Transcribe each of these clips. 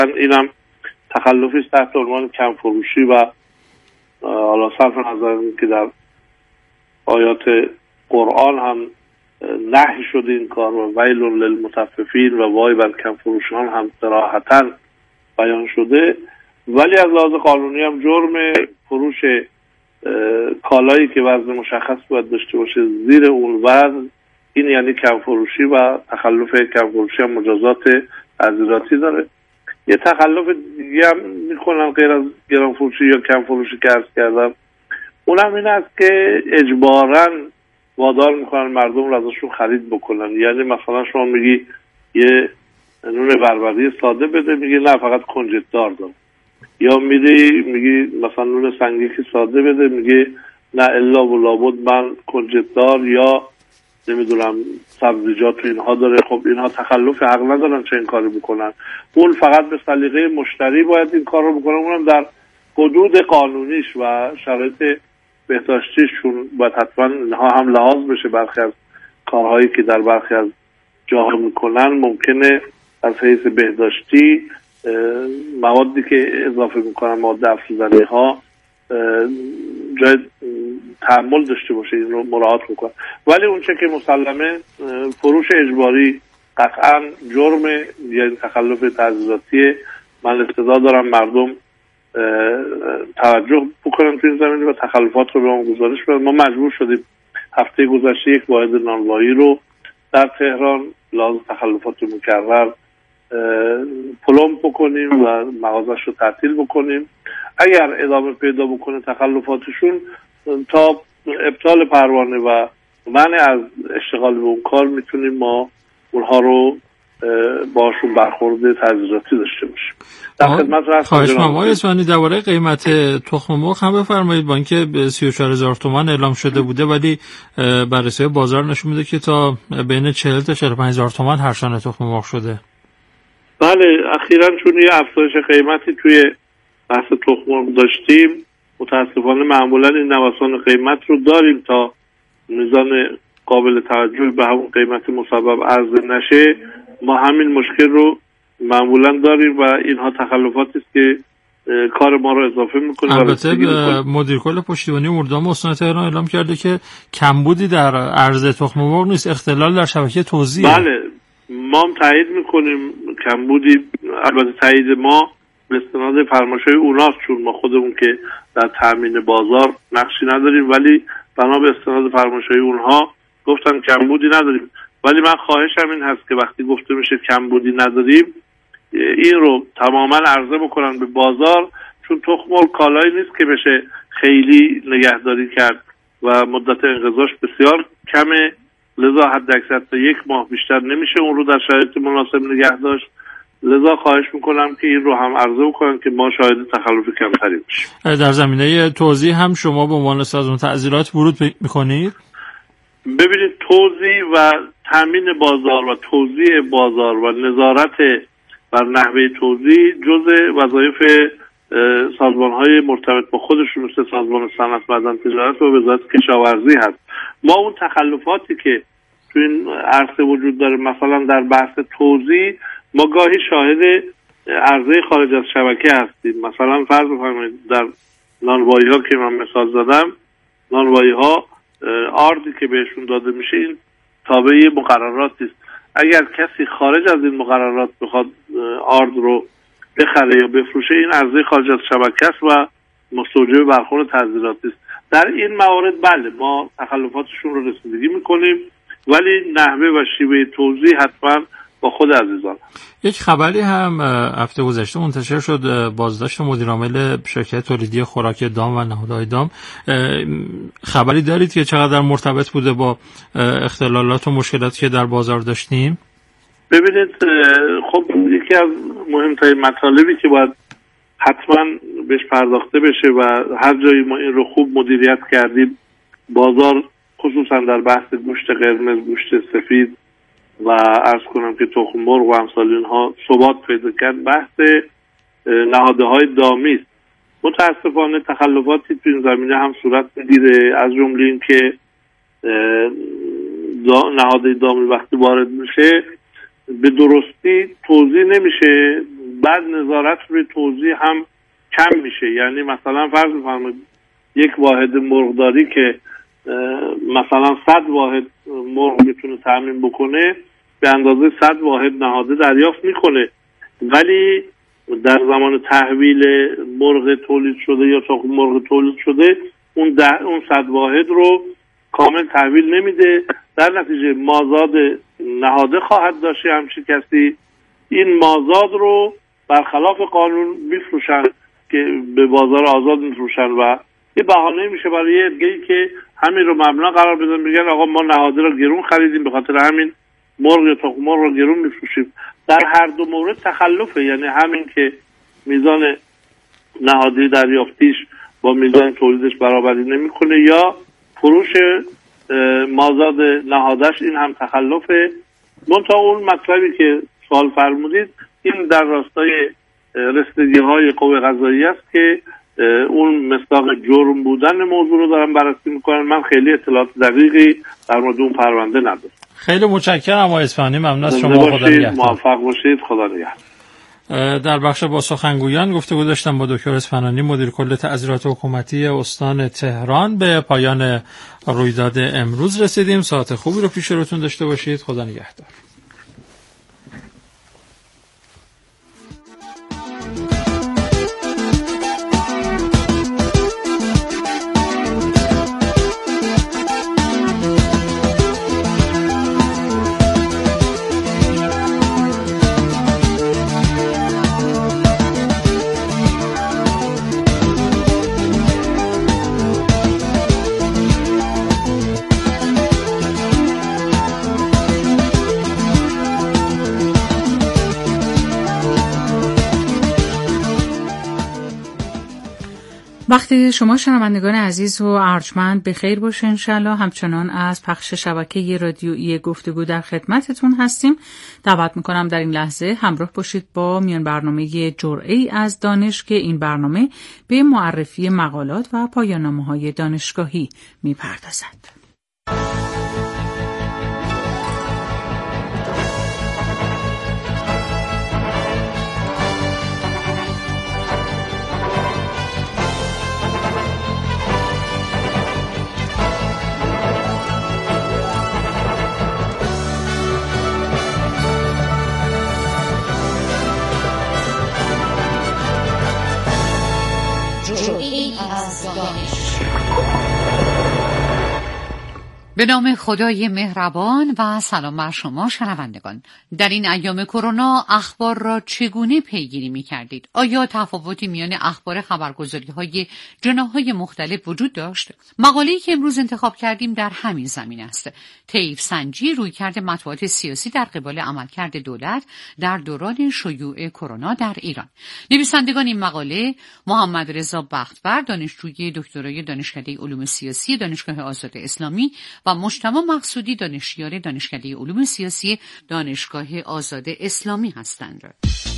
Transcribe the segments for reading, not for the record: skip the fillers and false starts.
اینم تخلفی است تحت عنوان کم فروشی و حالا صرف نظر این که در آیات قرآن هم نهی شده این کار و ویل للمطففین و وای بر کم فروشان هم صراحتاً بیان شده، ولی از لحاظ قانونی هم جرم فروش کالایی که وزن مشخص باید داشته باشه زیر اون وزن، این یعنی کم فروشی و تخلف کم فروشی هم مجازات تعزیراتی داره. یه تخلف دیگه هم میکنن غیر از گران فروشی یا کم فروشی که عرض کردم، اونم این است که اجباراً وادار میکنن مردم رو ازشون خرید بکنن. یعنی مثلا شما میگی یه نون بربری ساده بده، میگی نه فقط کنجد دار دارم، یا میگی مثلا نون سنگکی ساده بده، میگی نه الا و لابد من کنجد دار یا نمیدونم سبزیجات و اینها داره. خب اینها تخلف، حق ندارن چه این کاری بکنن. اون فقط به سلیقه مشتری باید این کار رو بکنن، اونم در حدود قانونیش و شرایط بهداشتیشون باید حتما اینها هم لحاظ بشه. برخی از کارهایی که در برخی از جاها میکنن ممکنه از حیث بهداشتی موادی که اضافه میکنن، مواد افزودنی ها، جای تحمل داشته باشه، این رو مراعات میکنن. ولی اون چه که مسلمه فروش اجباری قطعا جرم، یعنی تخلف تعزیراتی. من استعداد دارم مردم توجه بکنن تو این زمینه و تخلفات رو به ما گزارش بدن. ما مجبور شدیم هفته گذشته یک واحد نانوایی رو در تهران لازم تخلفات مکرر پلم بکنیم و مغازش رو تعطیل بکنیم. اگر ادامه پیدا بکنه تخلفاتشون تا ابطال پروانه و منع از اشتغال به اون کار میتونیم ما اونها رو باشون برخورد تعزیراتی داشته باشیم. در خدمت هستم. خواهش می‌کنم آقای اصفهانی، درباره قیمت تخم مرغ هم بفرمایید. بانک 34000 تومان اعلام شده بوده، ولی بررسی بازار نشون میده که تا بین 40 تا 45000 تومان هر شانه تخم مرغ شده. بله، اخیراً چون یه افزایش قیمتی توی بحث تخم مرغ داشتیم، متاسفانه معمولاً این نوسان قیمت رو داریم تا میزان قابل توجه به همون قیمت مسبب عرضه نشه. ما همین مشکل رو معمولاً داریم و اینها تخلفاتی است که کار ما رو اضافه میکنه. البته مدیر کل پشتیبانی مردم استان تهران اعلام کرده که کمبودی در عرضه تخم مرغ نیست، اختلال در شبکه توزیع. بله، ما هم تایید میکنیم کمبودی. البته تایید ما به استناد فرمایش‌های اوناست، چون ما خودمون که در تامین بازار نقشی نداریم، ولی بنا به استناد فرمایش‌های اونها گفتن کمبودی نداریم. ولی من خواهشم این هست که وقتی گفته میشه کمبودی نداریم، این رو تماما عرضه بکنن به بازار، چون تخم مرغ کالایی نیست که بشه خیلی نگهداری کرد و مدت انقضاش بسیار کمه، لذا حد اکثر تا 1 ماه بیشتر نمیشه اون رو در شرایط مناسب نگه داشت. لذا خواهش میکنم که این رو هم عرضه بکنن که ما شاهد تخلف کمتری بشیم. در زمینه توزیع هم شما به عنوان سازمان تعزیرات ورود میکنید؟ ببینید، توزیع و تامین بازار و توزیع بازار و نظارت بر نحوه توزیع جزء وظایف سازمان‌های مرتبط با خودشون مثل سازمان صنعت، معدن، تجارت و وزارت کشاورزی هست. ما اون تخلفاتی که تو این عرصه وجود داره، مثلا در بحث توزیع، ما گاهی شاهد عرضه خارج از شبکه هستیم. مثلا فرض بفرمایید در نانوایی‌ها که من مثال زدم، نانوایی‌ها آردی که بهشون داده میشه این تابع مقرراتی است. اگر کسی خارج از این مقررات بخواد آرد رو بخره یا بفروشه، این عرضه خارج از شبکه است و مستوجب برخورد تعزیراتی است. در این موارد بله ما تخلفاتشون رو رسیدگی میکنیم، ولی نحوه و شیوه توزیع حتما با خود عزیزان. یک خبری هم هفته گذشته منتشر شد، بازداشت مدیرعامل شرکت تولیدی خوراک دام و نهادهای دام. خبری دارید که چقدر مرتبط بوده با اختلالات و مشکلاتی که در بازار داشتیم؟ ببینید، خب یکی از مهمترین مطالبی که باید حتما بهش پرداخته بشه و هر جایی ما این رو خوب مدیریت کردیم، بازار خصوصا در بحث گوشت قرمز، گوشت سفید و عرض کنم که تخم مرغ و امثال اینها ثبات پیدا کرد، بحث نهادهای دامی است. متاسفانه تخلفاتی تو این زمینه هم صورت میگیره، از جمله این که نهاد دامی وقتی وارد میشه به درستی توزیع نمیشه، بعد نظارت روی توزیع هم کم میشه. یعنی مثلا فرض بفرمایید یک واحد مرغداری که مثلا 100 واحد مرغ میتونه تامین بکنه، به اندازه 100 واحد نهاده دریافت میکنه، ولی در زمان تحویل مرغ تولید شده یا تخم مرغ تولید شده اون 100 واحد رو کامل تحویل نمیده. در نتیجه مازاد نهاده خواهد داشت همچین کسی، این مازاد رو برخلاف قانون میفروشن که به بازار آزاد میفروشن و یه بهانه میشه برای یه عده‌ای که همین رو مبنا قرار بدن، میگن آقا ما نهاده رو گرون خریدیم به خاطر همین مرغ یا تخم مرغ رو گرون میفروشیم. در هر دو مورد تخلفه، یعنی همین که میزان نهادی دریافتیش با میزان تولیدش برابری نمیکنه یا فروش مازاد نهادش، این هم تخلفه. منتها اون مطلبی که سوال فرمودید این در راستای رسیدگی‌های قوه قضاییه است که اون مصداق جرم بودن موضوع رو دارن بررسی میکنن. من خیلی اطلاعات دقیقی در مورد اون پرونده ندارم. خیلی متشکرم آقای اصفهانی، ممنون از شما. خدا نگهدار. موفق باشید. خدا نگهدار. در بخش با سخنگویان گفتگو داشتم با دکتر اصفهانی، مدیر کل تعزیرات حکومتی استان تهران. به پایان رویداد امروز رسیدیم. ساعت خوبی رو پیش روتون داشته باشید. خدا نگهدار. وقتی شما شنوندگان عزیز و ارجمند به خیر باشه انشالله. همچنان از پخش شبکه رادیویی گفتگو در خدمتتون هستیم. دعوت میکنم در این لحظه همراه باشید با میان برنامه جرعه‌ای از دانش که این برنامه به معرفی مقالات و پایان‌نامه‌های دانشگاهی میپردازد. به نام خدای مهربان و سلام بر شما شنوندگان. در این ایام کرونا اخبار را چگونه پیگیری می کردید؟ آیا تفاوتی میان اخبار خبرگزاری‌های جناح‌های مختلف وجود داشت؟ مقاله‌ای که امروز انتخاب کردیم در همین زمین است. طیف سنجی رویکرد مطبوعات سیاسی در قبال عملکرد دولت در دوران شیوع کرونا در ایران. نویسندگان این مقاله محمد رضا بختور، دانشجوی دکترای دانشکده علوم سیاسی دانشگاه آزاد اسلامی و مجتبی مقصودی، دانشیار دانشکده علوم سیاسی دانشگاه آزاد اسلامی هستند.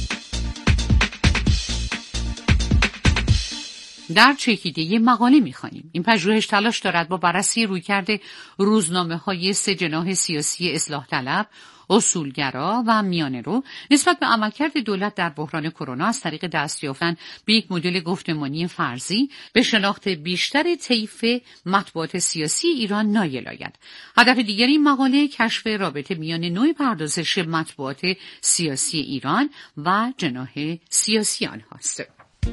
در چکیده مقاله می‌خوانیم این پژوهش تلاش دارد با بررسی رویکرد روزنامه‌های سه جناح سیاسی اصلاح طلب، اصولگرا و میانه‌رو نسبت به عملکرد دولت در بحران کرونا از طریق دست یافتن به یک مدل گفتمانی فرضی به شناخت بیشتر طیف مطبوعات سیاسی ایران نایل آید. هدف دیگر این مقاله کشف رابطه میان نوع پردازش مطبوعات سیاسی ایران و جناح سیاسی آنهاست.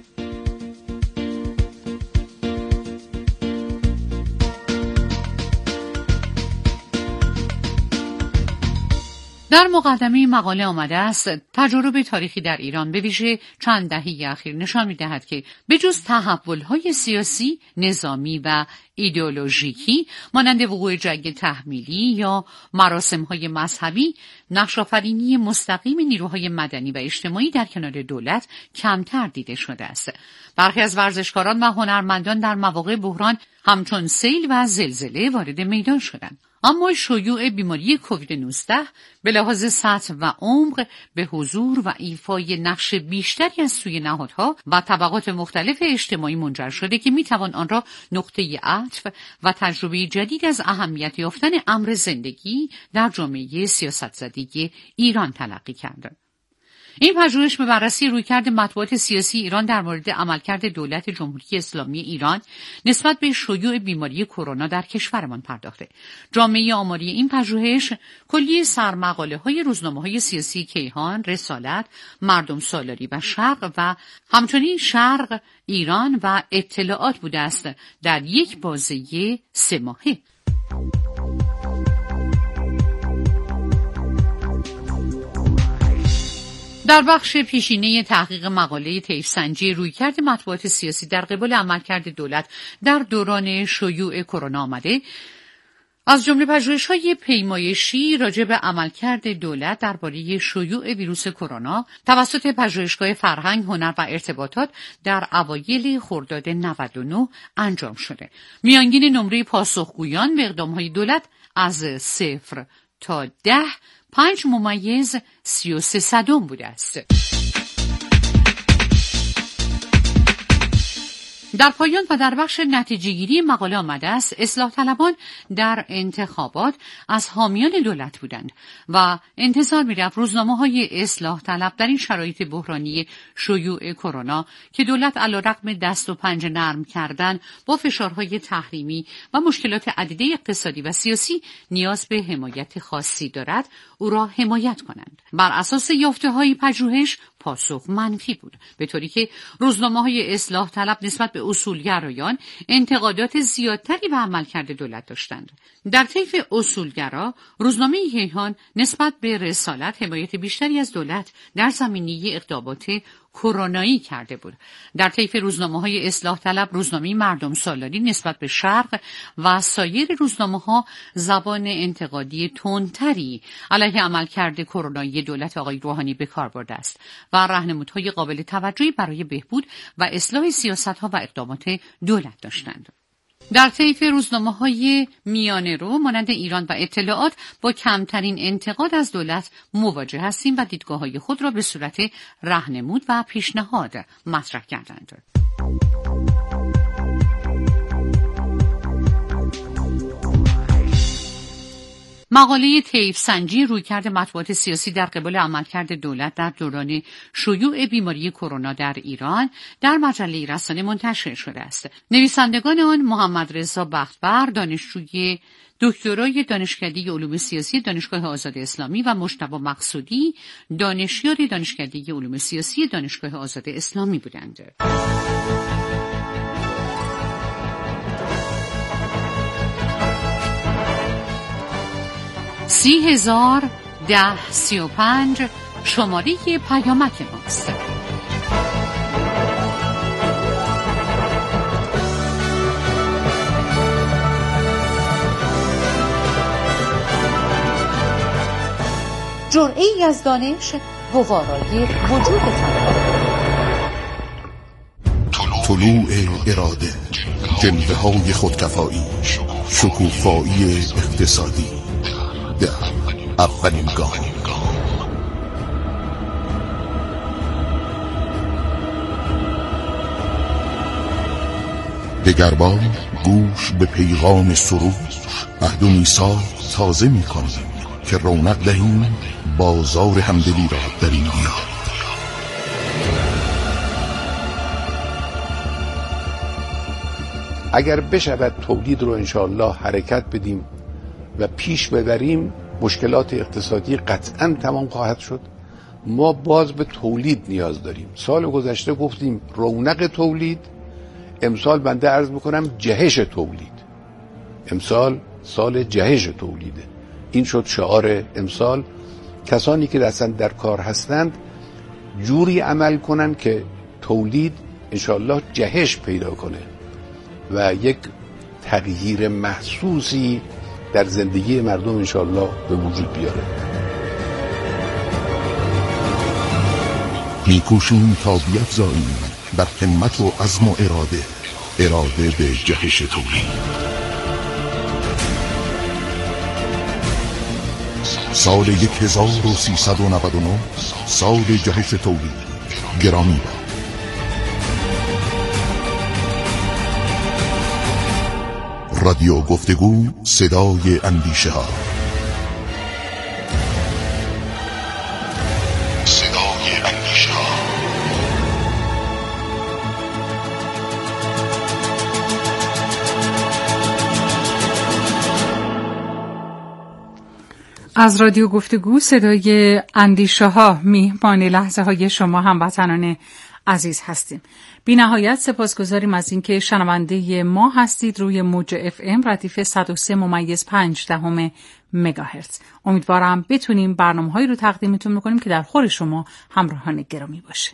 در مقدمه مقاله آمده است تجارب تاریخی در ایران به ویژه چند دهه اخیر نشان می‌دهد که بجز تحول‌های سیاسی، نظامی و ایدئولوژیکی مانند وقوع جنگ تحمیلی یا مراسم‌های مذهبی، نقش‌آفرینی مستقیم نیروهای مدنی و اجتماعی در کنار دولت کمتر دیده شده است. برخی از ورزشکاران و هنرمندان در مواقع بحران همچون سیل و زلزله وارد میدان شدند. اما شیوع بیماری کووید 19 به لحاظ سطح و عمق به حضور و ایفای نقش بیشتری از سوی نهادها و طبقات مختلف اجتماعی منجر شده که میتوان آن را نقطه عطف و تجربه جدید از اهمیت یافتن امر زندگی در جامعه سیاست‌زده ایران تلقی کرد. این پژوهش به بررسی رویکرد مطبوعات سیاسی ایران در مورد عملکرد دولت جمهوری اسلامی ایران نسبت به شیوع بیماری کرونا در کشورمان پرداخته. جامعه آماری این پژوهش کلیه سرمقاله‌های روزنامه‌های سیاسی کیهان، رسالت، مردم سالاری و شرق و همچنین شرق، ایران و اطلاعات بوده است در یک بازه 3 ماهه. در بخش پیشینه تحقیق مقاله طیف‌سنجی رویکرد مطبوعات سیاسی در قبال عملکرد دولت در دوران شیوع کرونا آمده، از جمله پژوهش‌های پیمایشی راجع به عملکرد دولت درباره شیوع ویروس کرونا توسط پژوهشگاه فرهنگ، هنر و ارتباطات در اوایل خرداد 99 انجام شده. میانگین نمره پاسخگویان به اقدام‌های دولت از 0 تا 10 5.33 بوده است. در پایان و در بخش نتیجه‌گیری مقاله آمده است اصلاح طلبان در انتخابات از حامیان دولت بودند و انتظار می‌رفت روزنامه‌های اصلاح طلب در این شرایط بحرانی شیوع کرونا که دولت علیرغم دست و پنجه نرم کردن با فشارهای تحریمی و مشکلات عدیده اقتصادی و سیاسی نیاز به حمایت خاصی دارد، او را حمایت کنند. بر اساس یافته‌های پژوهش پاسخ منفی بود، به طوری که روزنامه‌های اصلاح طلب نسبت به اصولگرایان انتقادات زیادتری به عملکرد دولت داشتند. در طیف اصولگرا، روزنامه کیهان نسبت به رسالت حمایت بیشتری از دولت در زمینه اقدامات کرونایی کرده بود. در طیف روزنامه‌های اصلاح طلب، روزنامه مردم سالاری نسبت به شرق و سایر روزنامه‌ها زبان انتقادی تندتری علیه عملکرد کرونایی دولت آقای روحانی به کار برده است و راهنمودهای قابل توجهی برای بهبود و اصلاح سیاست‌ها و اقدامات دولت داشتند. در طیف روزنامه‌های میانه رو مانند ایران و اطلاعات با کمترین انتقاد از دولت مواجه هستیم و دیدگاه‌های خود را به صورت راهنمود و پیشنهاد مطرح کردند. مقاله طیف‌سنجی رویکرد مطبوعات سیاسی در قبال عملکرد دولت در دوران شیوع بیماری کرونا در ایران در مجله رسانه منتشر شده است. نویسندگان آن محمد رضا بختبر، دانشجوی دکترای دانشکده علوم سیاسی دانشگاه آزاد اسلامی و مجتبی مقصودی، دانشیار دانشکده علوم سیاسی دانشگاه آزاد اسلامی بودند. 30,1035 شماره پیامک ماست. جرعه‌ای از دانش گوارای وجودتان. طلوع اراده، جلوه‌های خودکفایی، شکوفایی اقتصادی در اولین گام. دگربار گوش به پیغام سرود، عهد و میثاق تازه می‌کنیم که رونق دهیم بازار همدلی را در این دیار. اگر بشود تولید رو انشاءالله حرکت بدیم و پیش ببریم، مشکلات اقتصادی قطعاً تمام خواهد شد. ما باز به تولید نیاز داریم. سال گذشته گفتیم رونق تولید، امسال بنده عرض میکنم جهش تولید. امسال سال جهش تولیده. این شد شعار امسال. کسانی که اصلا در کار هستند جوری عمل کنن که تولید انشاءالله جهش پیدا کنه و یک تغییر محسوسی در زندگی مردم انشاءالله به وجود بیاره. میکوشیم تا بیفزاییم بر همت و عزم و اراده به جهش تولید. سال 1399 سال جهش تولید گرامی باد. رادیو گفتگو، صدای اندیشه ها. از رادیو گفتگو صدای اندیشه ها میهمان لحظه های شما هموطنان عزیز هستیم. بی نهایت سپاسگزاریم از اینکه شنونده ما هستید روی موج FM ردیف 103.5 مگاهرتز. امیدوارم بتونیم برنامه‌هایی رو تقدیمتون بکنیم که در خور شما همراهان گرامی باشه.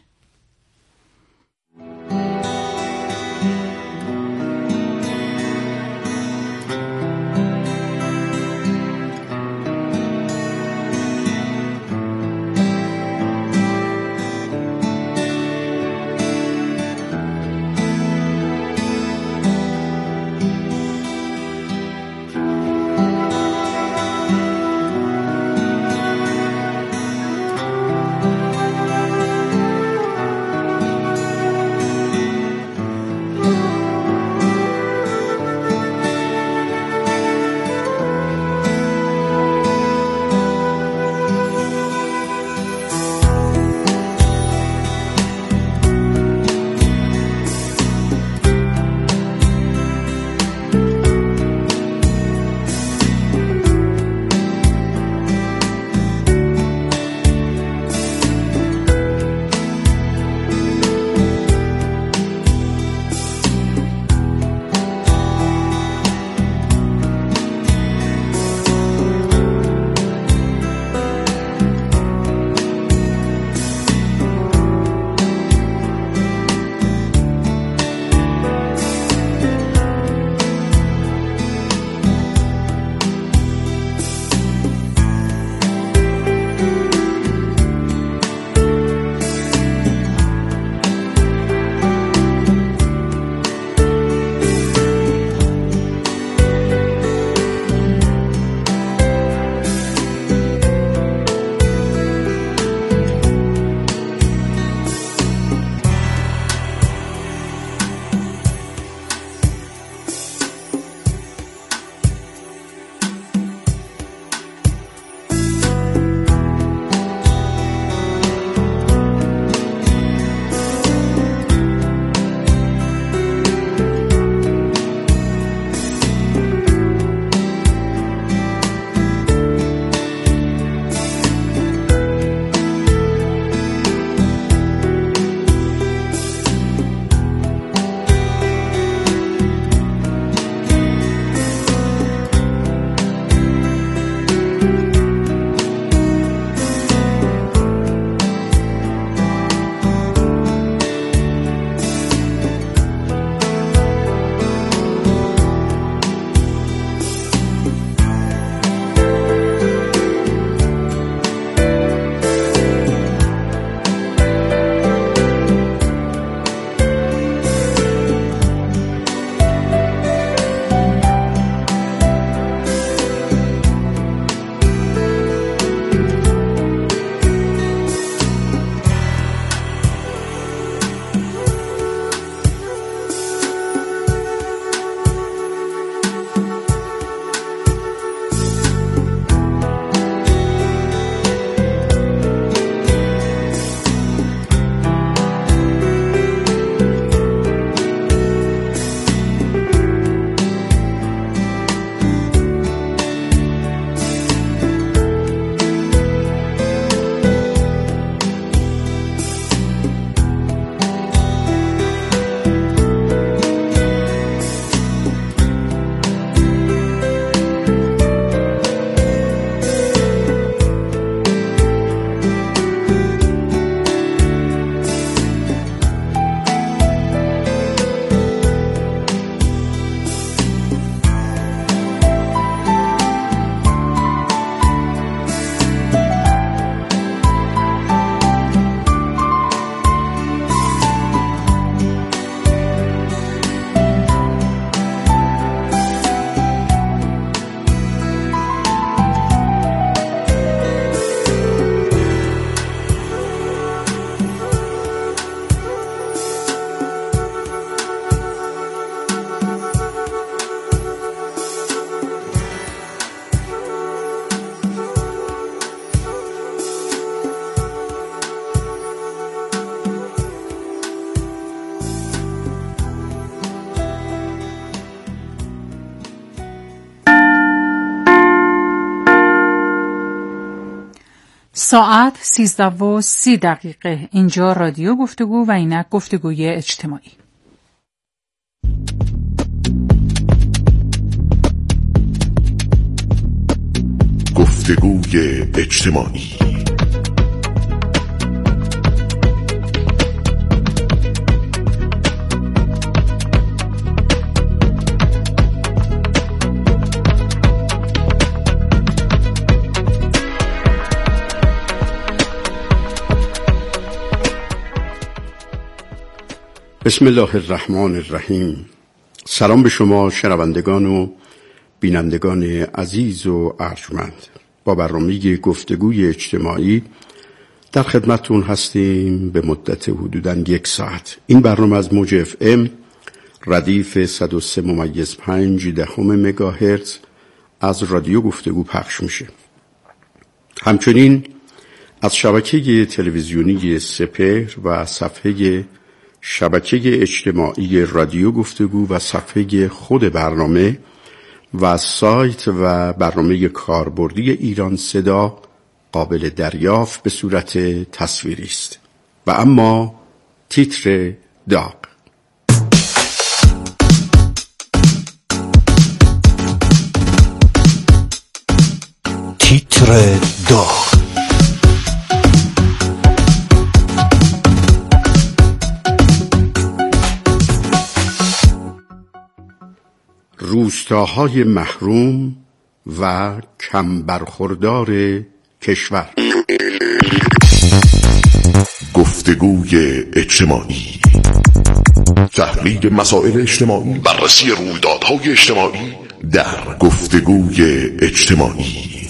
ساعت 13:30. اینجا رادیو گفتگو و اینک گفتگوی اجتماعی. گفتگوی اجتماعی. بسم الله الرحمن الرحیم. سلام به شما شنوندگان و بینندگان عزیز و ارجمند. با برنامه گفتگوی اجتماعی در خدمتتون هستیم به مدت حدوداً 1 ساعت. این برنامه از موج FM ردیف 103.5 مگاهرتز از رادیو گفتگو پخش میشه. همچنین از شبکه تلویزیونی سپهر و صفحه شبکه اجتماعی رادیو گفتگو و صفحه خود برنامه و سایت و برنامه کاربردی ایران صدا قابل دریافت به صورت تصویری است. و اما تیتر داغ. تیتر داغ. روستاهای محروم و کم برخوردار کشور. گفتگوی اجتماعی. تحلیل مسائل اجتماعی، بررسی رویدادهای اجتماعی در گفتگوی اجتماعی.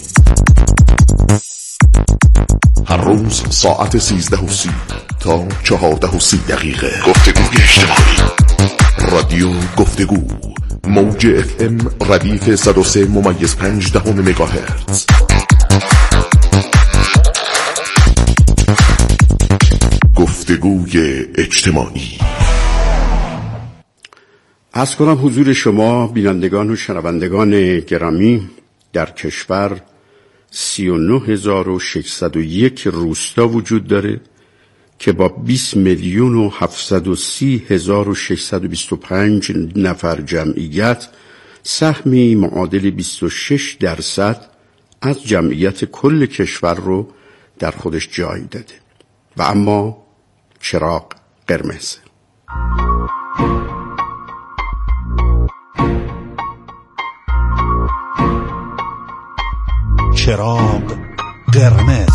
هر روز ساعت 13:30 تا 14:30. گفتگوی اجتماعی. رادیو گفتگو، موج FM ردیف 103.5 مگاهرتز. گفتگوی اجتماعی. عرض کنم حضور شما بینندگان و شنوندگان گرامی، در کشور 39,601 روستا وجود داره که با 20,730,625 نفر جمعیت سهمی معادل 26% از جمعیت کل کشور رو در خودش جای داده. و اما چراغ قرمز. چراغ قرمز.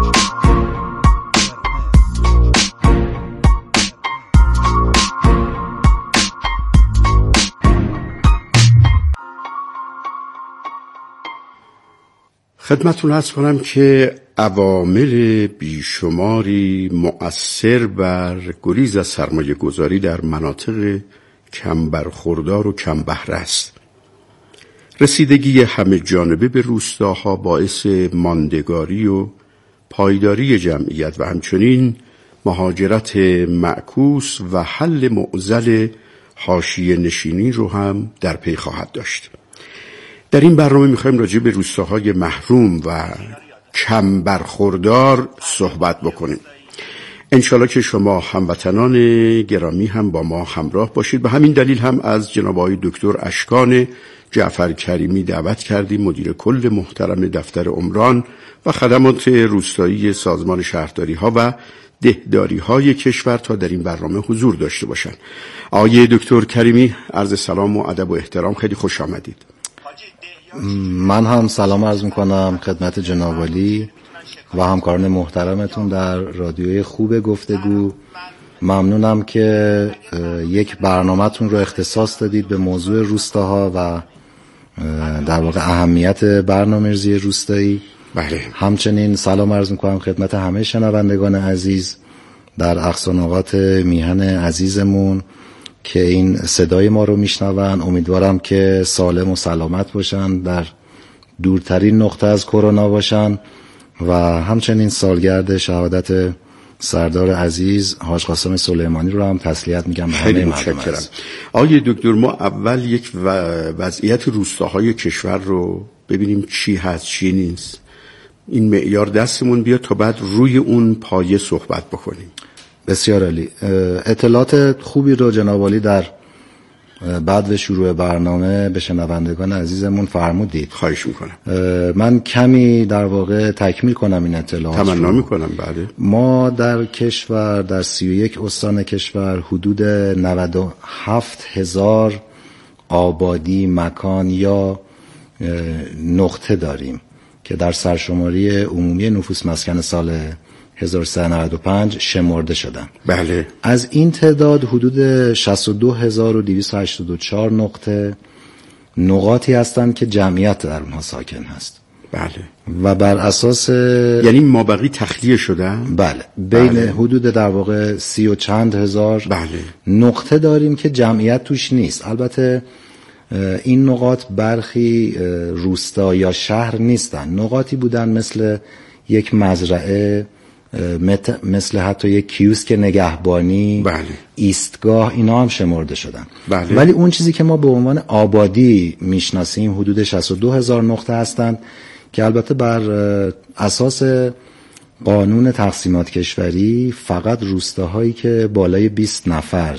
خدمتتون عرض کنم که عوامل بیشماری مؤثر بر گریز از سرمایه گذاری در مناطق کم برخوردار و کم بهره است. رسیدگی همه جانبه به روستاها باعث ماندگاری و پایداری جمعیت و همچنین مهاجرت معکوس و حل معضل حاشیه نشینی رو هم در پی خواهد داشت. در این برنامه میخوایم راجع به روستاهای محروم و کم برخوردار صحبت بکنیم. انشالله که شما هموطنان گرامی هم با ما همراه باشید. به همین دلیل هم از جناب آقای دکتر اشکان جعفر کریمی دعوت کردیم، مدیر کل محترم دفتر عمران و خدمات روستایی سازمان شهرداری ها و دهداری های کشور تا در این برنامه حضور داشته باشند. آقای دکتر کریمی، عرض سلام و ادب و احترام، خیلی خوش آمدید. من هم سلام عرض میکنم خدمت جناب عالی و همکاران محترمتون در رادیوی خوب گفتگو. ممنونم که یک برنامه‌تون رو اختصاص دادید به موضوع روستاها و در واقع اهمیت برنامه‌ریزی روستایی. بله. همچنین سلام عرض میکنم خدمت همه شنوندگان عزیز در اقصانقاط میهن عزیزمون که این صدای ما رو میشنون. امیدوارم که سالم و سلامت باشن، در دورترین نقطه از کرونا باشن و همچنین سالگرد شهادت سردار عزیز حاج قاسم سلیمانی رو هم تسلیت میگم. خیلی متشکرم. آقای دکتر، ما اول یک وضعیت روستاهای کشور رو ببینیم چی هست چی نیست. این معیار دستمون بیاد تا بعد روی اون پایه صحبت بکنیم. بسیار عالی. اطلاعات خوبی رو جناب عالی در بعد شروع برنامه به شنوندگان عزیزمون فرمودید. خواهش میکنم. من کمی در واقع تکمیل کنم این اطلاعات. تمنا میکنم. بله. ما در کشور، در 31 استان کشور حدود 97,000 آبادی، مکان یا نقطه داریم که در سرشماری عمومی نفوس مسکن سال 1395 شمرده شدن. بله. از این تعداد حدود 62,284 نقاطی هستند که جمعیت در اونها ساکن هست. بله. و بر اساس یعنی مابقی تخلیه شدن؟ بله. بین حدود در واقع 30 و چند هزار نقطه داریم که جمعیت توش نیست. البته این نقاط برخی روستا یا شهر نیستن، نقاطی بودن مثل یک مزرعه، مثل حتی یک کیوسک نگهبانی، ایستگاه، اینا هم شمرده شدن. ولی اون چیزی که ما به عنوان آبادی میشناسیم حدود 62,000 نقطه هستند که البته بر اساس قانون تقسیمات کشوری فقط روستاهایی که بالای 20 نفر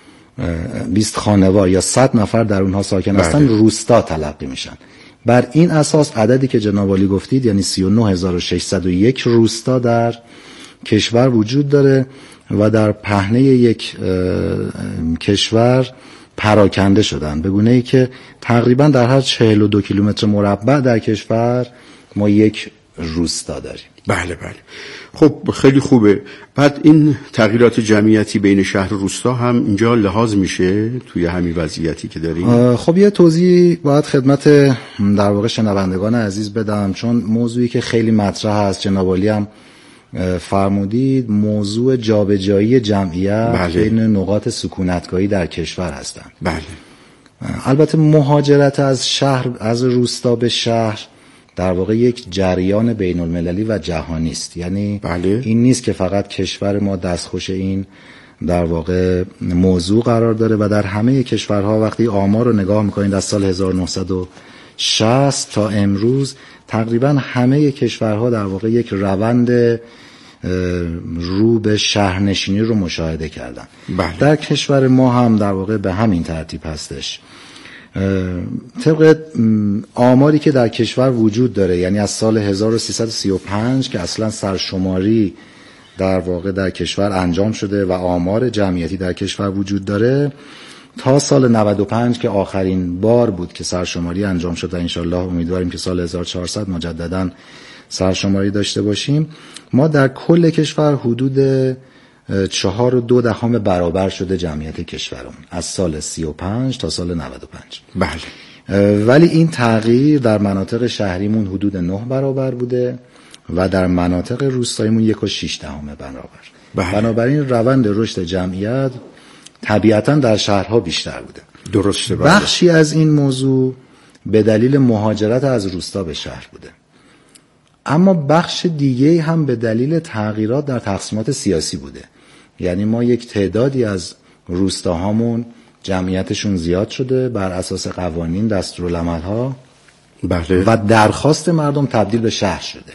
20 خانوار یا 100 نفر در اونها ساکن هستن روستا تلقی میشن. بر این اساس عددی که جناب عالی گفتید یعنی 39,601 روستا در کشور وجود داره و در پهنه یک کشور پراکنده شدن، به گونه‌ای که تقریبا در هر 42 کیلومتر مربع در کشور ما یک روستا داریم. بله بله. خب خیلی خوبه. بعد این تغییرات جمعیتی بین شهر و روستا هم اینجا لحاظ میشه توی همین وضعیتی که داریم؟ خب یه توضیح باید خدمت در واقع شنوندگان عزیز بدم، چون موضوعی که خیلی مطرح هست، جناب عالی هم فرمودید، موضوع جابجایی جمعیت بین نقاط سکونتگاهی در کشور هستند. بله. البته مهاجرت از شهر، از روستا به شهر، در واقع یک جریان بین المللی و جهانی است. یعنی این نیست که فقط کشور ما دستخوش این در واقع موضوع قرار داره و در همه کشورها وقتی آمار رو نگاه میکنید از سال 1960 تا امروز تقریبا همه کشورها در واقع یک روند رو به شهرنشینی رو مشاهده کردن. در کشور ما هم در واقع به همین ترتیب هستش. طبق آماری که در کشور وجود داره، یعنی از سال 1335 که اصلا سرشماری در واقع در کشور انجام شده و آمار جمعیتی در کشور وجود داره، تا سال 95 که آخرین بار بود که سرشماری انجام شد و انشالله امیدواریم که سال 1400 مجددا سرشماری داشته باشیم، ما در کل کشور حدود 4.2 برابر شده جمعیت کشورمون از سال 35 تا سال 95. بله. ولی این تغییر در مناطق شهریمون حدود 9 برابر بوده و در مناطق روستاییمون 1.6 برابر. بله. بنابراین روند رشد جمعیت طبیعتاً در شهرها بیشتر بوده. درسته. بله. بخشی از این موضوع به دلیل مهاجرت از روستا به شهر بوده، اما بخش دیگه هم به دلیل تغییرات در تقسیمات سیاسی بوده. یعنی ما یک تعدادی از روستاهامون جمعیتشون زیاد شده بر اساس قوانین، دستورالعمل‌ها و درخواست مردم تبدیل به شهر شده.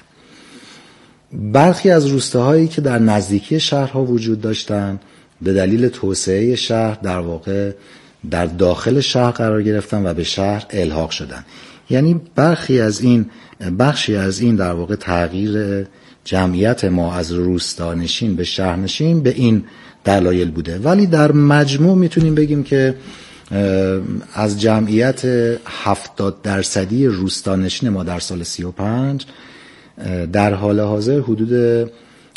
برخی از روستاهایی که در نزدیکی شهرها وجود داشتن به دلیل توسعه شهر در واقع در داخل شهر قرار گرفتن و به شهر الحاق شدن. یعنی بخشی از این در واقع تغییر جمعیت ما از روستانشین به شهرنشین به این دلایل بوده. ولی در مجموع میتونیم بگیم که از جمعیت 70% روستانشین ما در سال 35 در حال حاضر حدود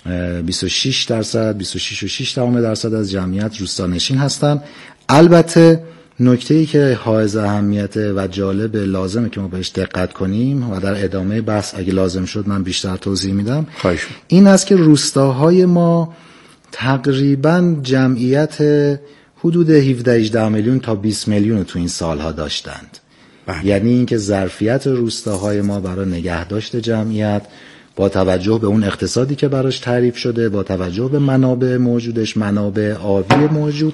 26.6% از جمعیت روستانشین هستند. البته نکته‌ای که حائز اهمیت و جالب لازمه که ما بهش دقت کنیم و در ادامه بحث اگه لازم شد من بیشتر توضیح میدم، این است که روستاهای ما تقریباً جمعیت حدود 17-18 میلیون تا 20 میلیون تو این سالها داشتند. یعنی اینکه ظرفیت روستاهای ما برای نگهداشت جمعیت با توجه به اون اقتصادی که براش تعریف شده، با توجه به منابع موجودش، منابع آبی موجود،